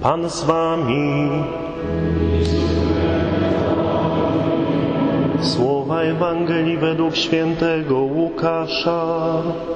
Pan z wami. Słowa Ewangelii według świętego Łukasza.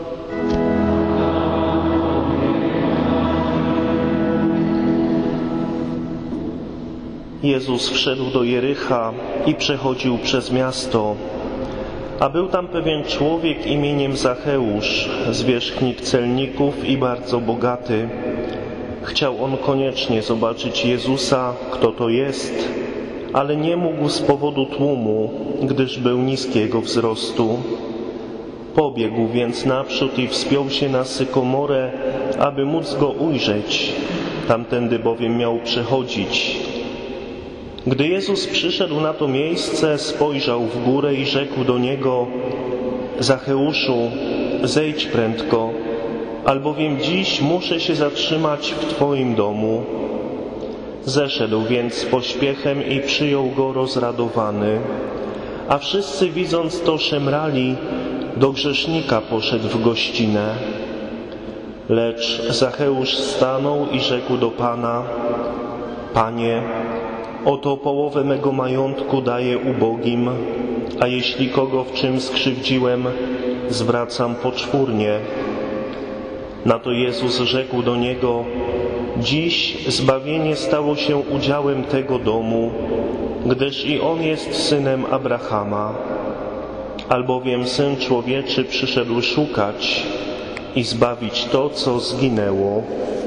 Jezus wszedł do Jericha i przechodził przez miasto. A był tam pewien człowiek imieniem Zacheusz, zwierzchnik celników i bardzo bogaty. Chciał on koniecznie zobaczyć Jezusa, kto to jest, ale nie mógł z powodu tłumu, gdyż był niskiego wzrostu. Pobiegł więc naprzód i wspiął się na sykomorę, aby móc go ujrzeć. Tamtędy bowiem miał przechodzić. Gdy Jezus przyszedł na to miejsce, spojrzał w górę i rzekł do niego: Zacheuszu, zejdź prędko, albowiem dziś muszę się zatrzymać w Twoim domu. Zeszedł więc z pośpiechem i przyjął go rozradowany. A wszyscy, widząc to, szemrali, do grzesznika poszedł w gościnę. Lecz Zacheusz stanął i rzekł do Pana: Panie, oto połowę mego majątku daję ubogim, a jeśli kogo w czym skrzywdziłem, zwracam poczwórnie. Na to Jezus rzekł do niego: Dziś zbawienie stało się udziałem tego domu, gdyż i on jest synem Abrahama. Albowiem Syn Człowieczy przyszedł szukać i zbawić to, co zginęło.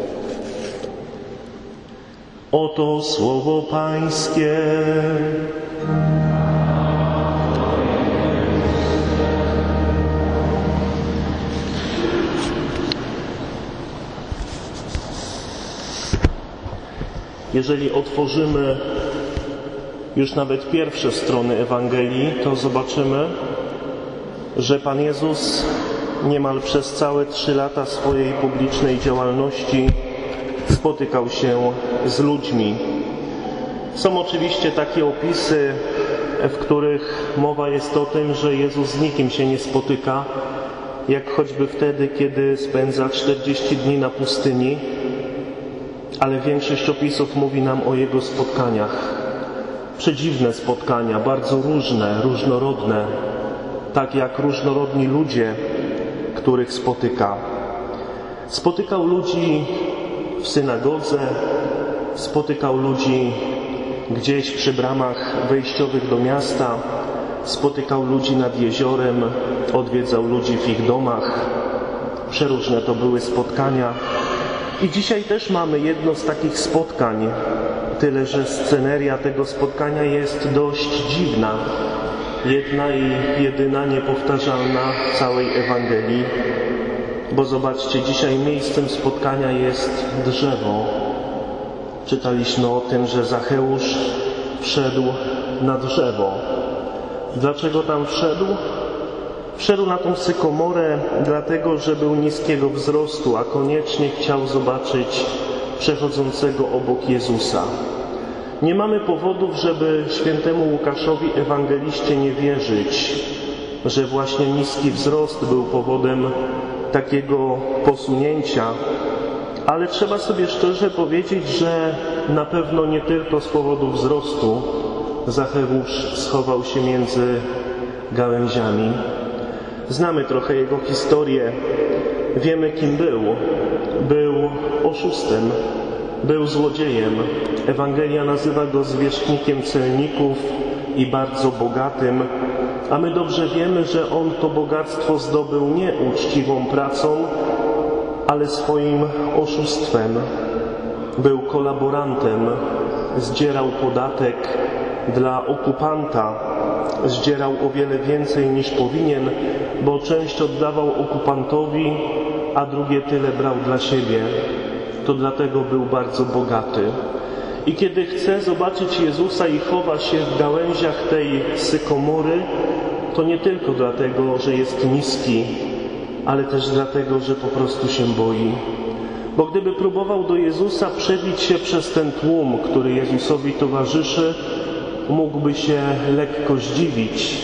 Oto słowo Pańskie. Jeżeli otworzymy już nawet pierwsze strony Ewangelii, to zobaczymy, że Pan Jezus niemal przez całe 3 lata swojej publicznej działalności spotykał się z ludźmi. Są oczywiście takie opisy, w których mowa jest o tym, że Jezus z nikim się nie spotyka, jak choćby wtedy, kiedy spędza 40 dni na pustyni, ale większość opisów mówi nam o Jego spotkaniach. Przedziwne spotkania, bardzo różne, różnorodne, tak jak różnorodni ludzie, których spotyka. Spotykał ludzi w synagodze, spotykał ludzi gdzieś przy bramach wejściowych do miasta, spotykał ludzi nad jeziorem, odwiedzał ludzi w ich domach. Przeróżne to były spotkania. I dzisiaj też mamy jedno z takich spotkań, tyle że sceneria tego spotkania jest dość dziwna. Jedna i jedyna, niepowtarzalna w całej Ewangelii. Bo zobaczcie, dzisiaj miejscem spotkania jest drzewo. Czytaliśmy o tym, że Zacheusz wszedł na drzewo. Dlaczego tam wszedł? Wszedł na tą sykomorę dlatego, że był niskiego wzrostu, a koniecznie chciał zobaczyć przechodzącego obok Jezusa. Nie mamy powodów, żeby świętemu Łukaszowi ewangeliście nie wierzyć, że właśnie niski wzrost był powodem takiego posunięcia, ale trzeba sobie szczerze powiedzieć, że na pewno nie tylko z powodu wzrostu Zacheusz schował się między gałęziami. Znamy trochę jego historię, wiemy kim był. Był oszustem, był złodziejem. Ewangelia nazywa go zwierzchnikiem celników i bardzo bogatym, a my dobrze wiemy, że on to bogactwo zdobył nie uczciwą pracą, ale swoim oszustwem. Był kolaborantem, zdzierał podatek dla okupanta, zdzierał o wiele więcej niż powinien, bo część oddawał okupantowi, a drugie tyle brał dla siebie. To dlatego był bardzo bogaty. I kiedy chce zobaczyć Jezusa i chowa się w gałęziach tej sykomory, to nie tylko dlatego, że jest niski, ale też dlatego, że po prostu się boi. Bo gdyby próbował do Jezusa przebić się przez ten tłum, który Jezusowi towarzyszy, mógłby się lekko zdziwić,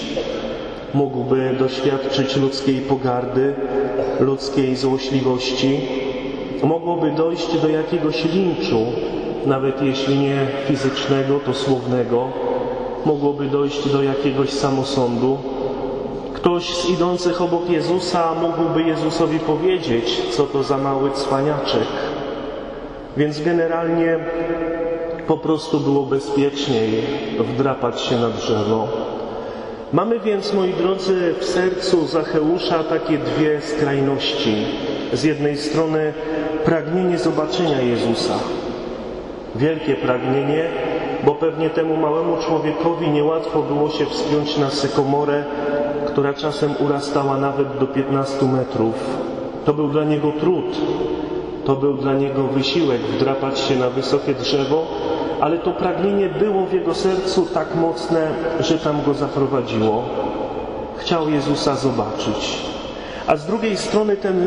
mógłby doświadczyć ludzkiej pogardy, ludzkiej złośliwości, mogłoby dojść do jakiegoś linczu, nawet jeśli nie fizycznego, to słownego. Mogłoby dojść do jakiegoś samosądu. Ktoś z idących obok Jezusa mógłby Jezusowi powiedzieć, co to za mały cwaniaczek. Więc generalnie po prostu było bezpieczniej wdrapać się na drzewo. Mamy więc, moi drodzy, w sercu Zacheusza takie dwie skrajności. Z jednej strony pragnienie zobaczenia Jezusa. Wielkie pragnienie, bo pewnie temu małemu człowiekowi niełatwo było się wspiąć na sykomorę, która czasem urastała nawet do 15 metrów. To był dla niego trud, to był dla niego wysiłek wdrapać się na wysokie drzewo, ale to pragnienie było w jego sercu tak mocne, że tam go zaprowadziło. Chciał Jezusa zobaczyć. A z drugiej strony ten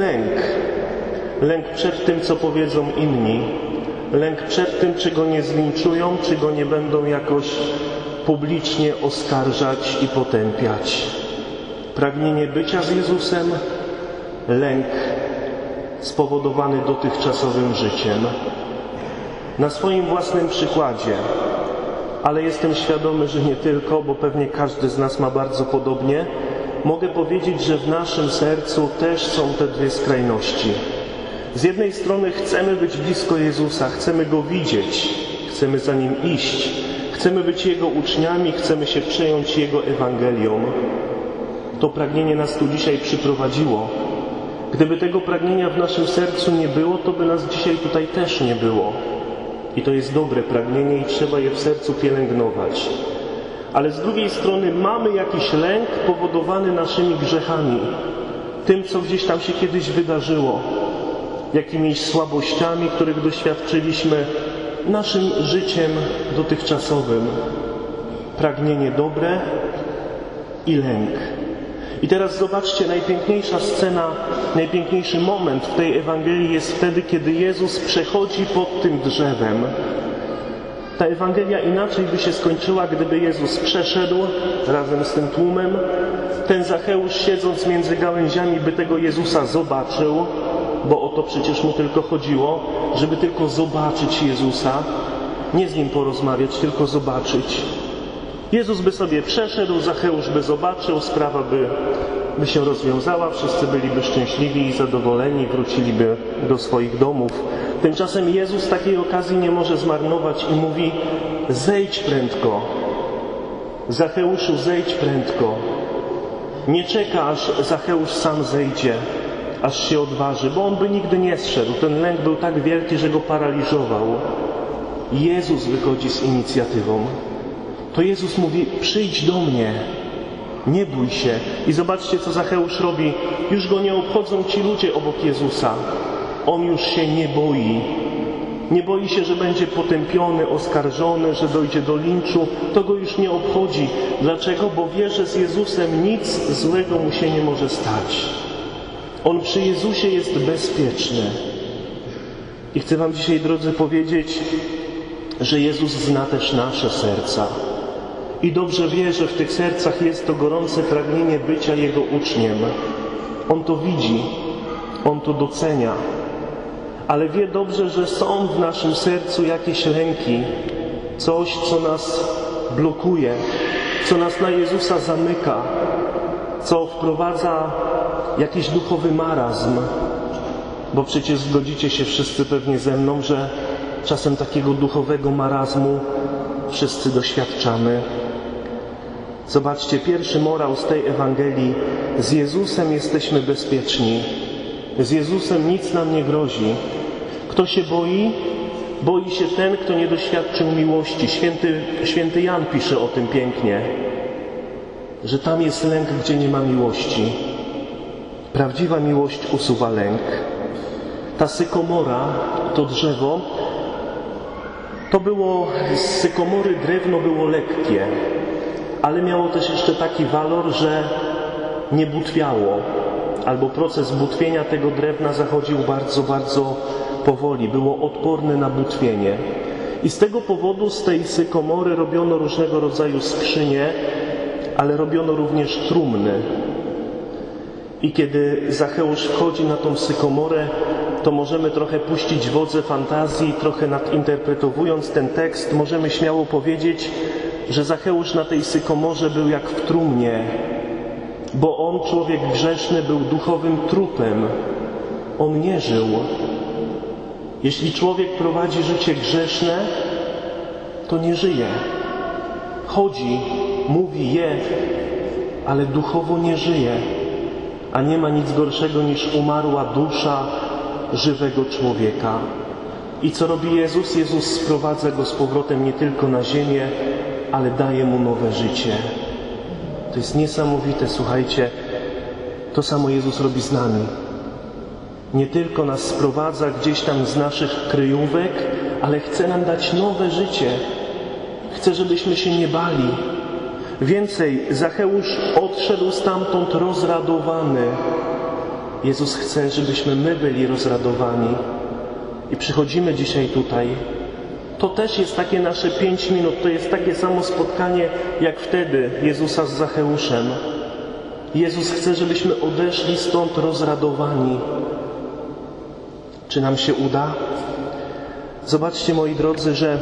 lęk przed tym, co powiedzą inni, lęk przed tym, czy go nie zlinczują, czy go nie będą jakoś publicznie oskarżać i potępiać. Pragnienie bycia z Jezusem, lęk spowodowany dotychczasowym życiem. Na swoim własnym przykładzie, ale jestem świadomy, że nie tylko, bo pewnie każdy z nas ma bardzo podobnie, mogę powiedzieć, że w naszym sercu też są te dwie skrajności. Z jednej strony chcemy być blisko Jezusa, chcemy Go widzieć, chcemy za Nim iść, chcemy być Jego uczniami, chcemy się przejąć Jego Ewangelią. To pragnienie nas tu dzisiaj przyprowadziło. Gdyby tego pragnienia w naszym sercu nie było, to by nas dzisiaj tutaj też nie było. I to jest dobre pragnienie i trzeba je w sercu pielęgnować. Ale z drugiej strony mamy jakiś lęk powodowany naszymi grzechami, tym, co gdzieś tam się kiedyś wydarzyło, jakimiś słabościami, których doświadczyliśmy, naszym życiem dotychczasowym. Pragnienie dobre i lęk. I teraz zobaczcie, najpiękniejsza scena, najpiękniejszy moment w tej Ewangelii jest wtedy, kiedy Jezus przechodzi pod tym drzewem. Ta Ewangelia inaczej by się skończyła, gdyby Jezus przeszedł razem z tym tłumem. Ten Zacheusz, siedząc między gałęziami, by tego Jezusa zobaczył, bo o to przecież mu tylko chodziło, żeby tylko zobaczyć Jezusa, nie z Nim porozmawiać, tylko zobaczyć. Jezus by sobie przeszedł, Zacheusz by zobaczył, sprawa by się rozwiązała, wszyscy byliby szczęśliwi i zadowoleni, wróciliby do swoich domów. Tymczasem Jezus takiej okazji nie może zmarnować i mówi: zejdź prędko. Zacheuszu, zejdź prędko. Nie czeka, aż Zacheusz sam zejdzie, aż się odważy, bo on by nigdy nie zszedł. Ten lęk był tak wielki, że go paraliżował. Jezus wychodzi z inicjatywą. To Jezus mówi: przyjdź do mnie, nie bój się. I zobaczcie, co Zacheusz robi. Już go nie obchodzą ci ludzie obok Jezusa. On już się nie boi. Nie boi się, że będzie potępiony, oskarżony, że dojdzie do linczu. To go już nie obchodzi. Dlaczego? Bo wie, że z Jezusem nic złego mu się nie może stać. On przy Jezusie jest bezpieczny. I chcę wam dzisiaj, drodzy, powiedzieć, że Jezus zna też nasze serca. I dobrze wie, że w tych sercach jest to gorące pragnienie bycia Jego uczniem. On to widzi, On to docenia. Ale wie dobrze, że są w naszym sercu jakieś lęki, coś, co nas blokuje, co nas na Jezusa zamyka, co wprowadza jakiś duchowy marazm. Bo przecież zgodzicie się wszyscy pewnie ze mną, że czasem takiego duchowego marazmu wszyscy doświadczamy. Zobaczcie, pierwszy morał z tej Ewangelii. Z Jezusem jesteśmy bezpieczni. Z Jezusem nic nam nie grozi. Kto się boi? Boi się ten, kto nie doświadczył miłości. Święty Jan pisze o tym pięknie, że tam jest lęk, gdzie nie ma miłości. Prawdziwa miłość usuwa lęk. Ta sykomora, to drzewo, z sykomory drewno było lekkie, ale miało też jeszcze taki walor, że nie butwiało, albo proces butwienia tego drewna zachodził bardzo, bardzo powoli, było odporne na butwienie. I z tego powodu z tej sykomory robiono różnego rodzaju skrzynie, ale robiono również trumny. I kiedy Zacheusz wchodzi na tą sykomorę, to możemy trochę puścić wodze fantazji, trochę nadinterpretowując ten tekst, możemy śmiało powiedzieć, że Zacheusz na tej sykomorze był jak w trumnie, bo on, człowiek grzeszny, był duchowym trupem. On nie żył. Jeśli człowiek prowadzi życie grzeszne, to nie żyje. Chodzi, mówi, je, ale duchowo nie żyje. A nie ma nic gorszego niż umarła dusza żywego człowieka. I co robi Jezus? Jezus sprowadza go z powrotem nie tylko na ziemię, ale daje mu nowe życie. To jest niesamowite, słuchajcie. To samo Jezus robi z nami. Nie tylko nas sprowadza gdzieś tam z naszych kryjówek, ale chce nam dać nowe życie. Chce, żebyśmy się nie bali. Więcej, Zacheusz odszedł stamtąd rozradowany. Jezus chce, żebyśmy my byli rozradowani. I przychodzimy dzisiaj tutaj. To też jest takie nasze 5 minut. To jest takie samo spotkanie, jak wtedy Jezusa z Zacheuszem. Jezus chce, żebyśmy odeszli stąd rozradowani. Czy nam się uda? Zobaczcie, moi drodzy, że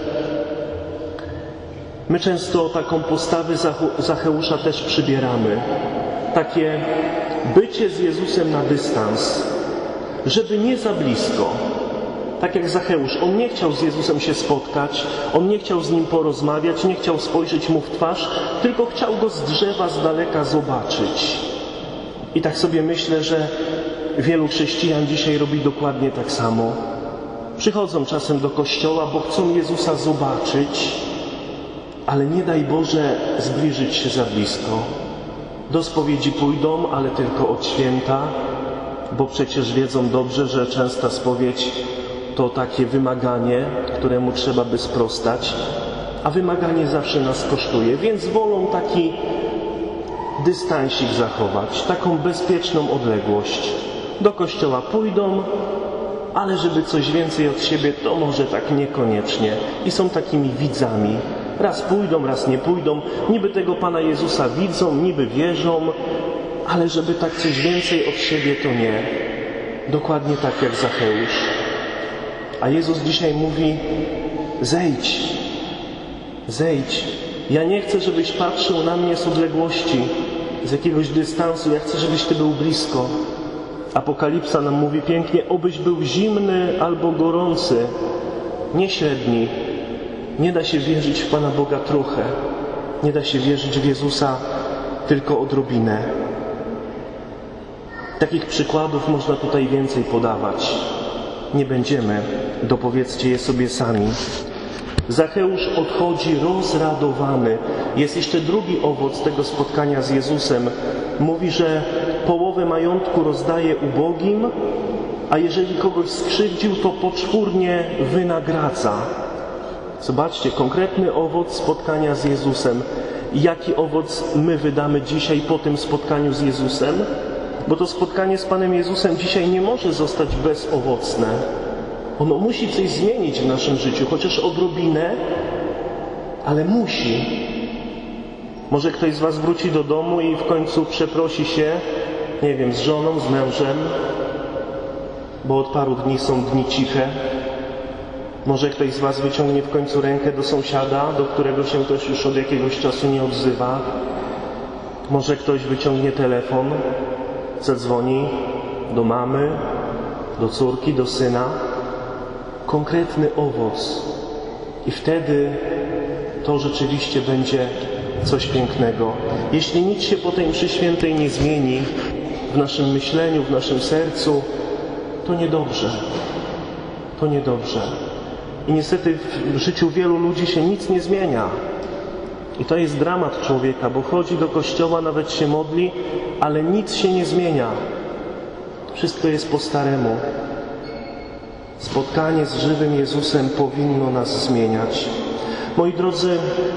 my często taką postawę Zacheusza też przybieramy. Takie bycie z Jezusem na dystans, żeby nie za blisko. Tak jak Zacheusz, on nie chciał z Jezusem się spotkać, on nie chciał z Nim porozmawiać, nie chciał spojrzeć Mu w twarz, tylko chciał Go z drzewa z daleka zobaczyć. I tak sobie myślę, że wielu chrześcijan dzisiaj robi dokładnie tak samo. Przychodzą czasem do kościoła, bo chcą Jezusa zobaczyć, ale nie daj Boże zbliżyć się za blisko. Do spowiedzi pójdą, ale tylko od święta, bo przecież wiedzą dobrze, że częsta spowiedź to takie wymaganie, któremu trzeba by sprostać, a wymaganie zawsze nas kosztuje, więc wolą taki dystansik zachować, taką bezpieczną odległość. Do kościoła pójdą, ale żeby coś więcej od siebie, to może tak niekoniecznie. I są takimi widzami. Raz pójdą, raz nie pójdą. Niby tego Pana Jezusa widzą, niby wierzą, ale żeby tak coś więcej od siebie, to nie. Dokładnie tak jak Zacheusz. A Jezus dzisiaj mówi: zejdź, zejdź. Ja nie chcę, żebyś patrzył na mnie z odległości, z jakiegoś dystansu. Ja chcę, żebyś Ty był blisko. Apokalipsa nam mówi pięknie: obyś był zimny albo gorący, nie średni. Nie da się wierzyć w Pana Boga trochę. Nie da się wierzyć w Jezusa tylko odrobinę. Takich przykładów można tutaj więcej podawać. Nie będziemy. Dopowiedzcie je sobie sami. Zacheusz odchodzi rozradowany. Jest jeszcze drugi owoc tego spotkania z Jezusem. Mówi, że połowę majątku rozdaje ubogim, a jeżeli kogoś skrzywdził, to poczwórnie wynagradza. Zobaczcie, konkretny owoc spotkania z Jezusem. Jaki owoc my wydamy dzisiaj po tym spotkaniu z Jezusem? Bo to spotkanie z Panem Jezusem dzisiaj nie może zostać bezowocne. Ono musi coś zmienić w naszym życiu, chociaż odrobinę, ale musi. Może ktoś z Was wróci do domu i w końcu przeprosi się, nie wiem, z żoną, z mężem, bo od paru dni są dni ciche. Może ktoś z Was wyciągnie w końcu rękę do sąsiada, do którego się też już od jakiegoś czasu nie odzywa. Może ktoś wyciągnie telefon, zadzwoni do mamy, do córki, do syna. Konkretny owoc. I wtedy to rzeczywiście będzie coś pięknego. Jeśli nic się po tej mszy świętej nie zmieni w naszym myśleniu, w naszym sercu, to niedobrze. To niedobrze. I niestety w życiu wielu ludzi się nic nie zmienia. I to jest dramat człowieka, bo chodzi do kościoła, nawet się modli, ale nic się nie zmienia. Wszystko jest po staremu. Spotkanie z żywym Jezusem powinno nas zmieniać. Moi drodzy,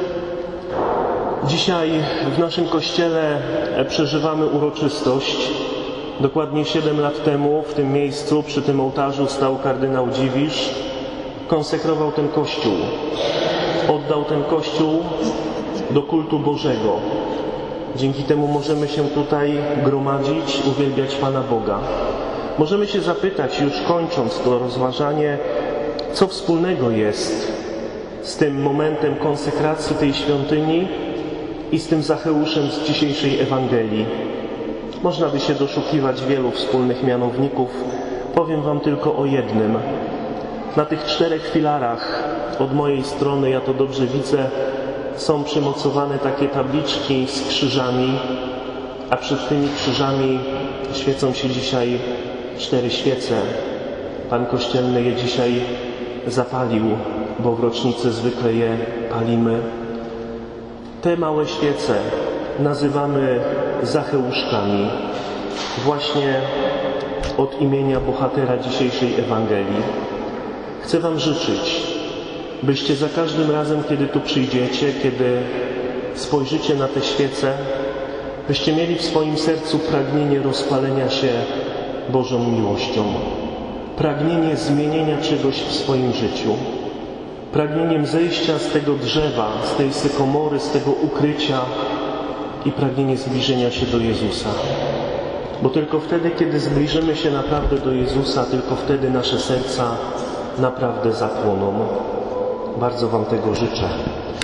dzisiaj w naszym kościele przeżywamy uroczystość. Dokładnie 7 lat temu w tym miejscu, przy tym ołtarzu stał kardynał Dziwisz. Konsekrował ten kościół. Oddał ten kościół do kultu Bożego. Dzięki temu możemy się tutaj gromadzić, uwielbiać Pana Boga. Możemy się zapytać, już kończąc to rozważanie, co wspólnego jest z tym momentem konsekracji tej świątyni i z tym Zacheuszem z dzisiejszej Ewangelii. Można by się doszukiwać wielu wspólnych mianowników. Powiem wam tylko o jednym. Na tych 4 filarach od mojej strony, ja to dobrze widzę, są przymocowane takie tabliczki z krzyżami, a przed tymi krzyżami świecą się dzisiaj 4 świece. Pan kościelny je dzisiaj zapalił, bo w rocznicę zwykle je palimy. Te małe świece nazywamy Zacheuszkami, właśnie od imienia bohatera dzisiejszej Ewangelii. Chcę wam życzyć, byście za każdym razem, kiedy tu przyjdziecie, kiedy spojrzycie na te świece, byście mieli w swoim sercu pragnienie rozpalenia się Bożą miłością, pragnienie zmienienia czegoś w swoim życiu, pragnieniem zejścia z tego drzewa, z tej sykomory, z tego ukrycia i pragnienie zbliżenia się do Jezusa. Bo tylko wtedy, kiedy zbliżymy się naprawdę do Jezusa, tylko wtedy nasze serca naprawdę zapłoną. Bardzo wam tego życzę.